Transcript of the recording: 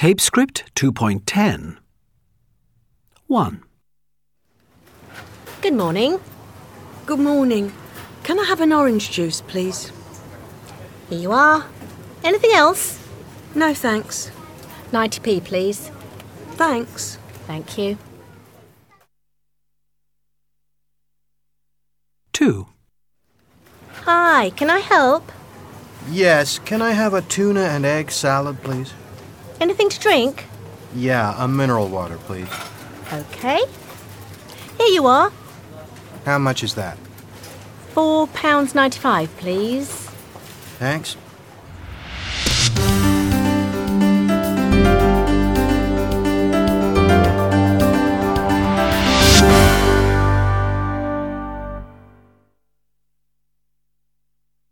Tape script 2.10. 1. Good morning. Good morning. Can I have an orange juice, please? Here you are. Anything else? No, thanks. 90p, please. Thanks. Thank you. 2. Hi, can I help? Yes, can I have a tuna and egg salad, please? Anything to drink? Yeah, a mineral water, please. OK. Here you are. How much is that? £4.95, please. Thanks.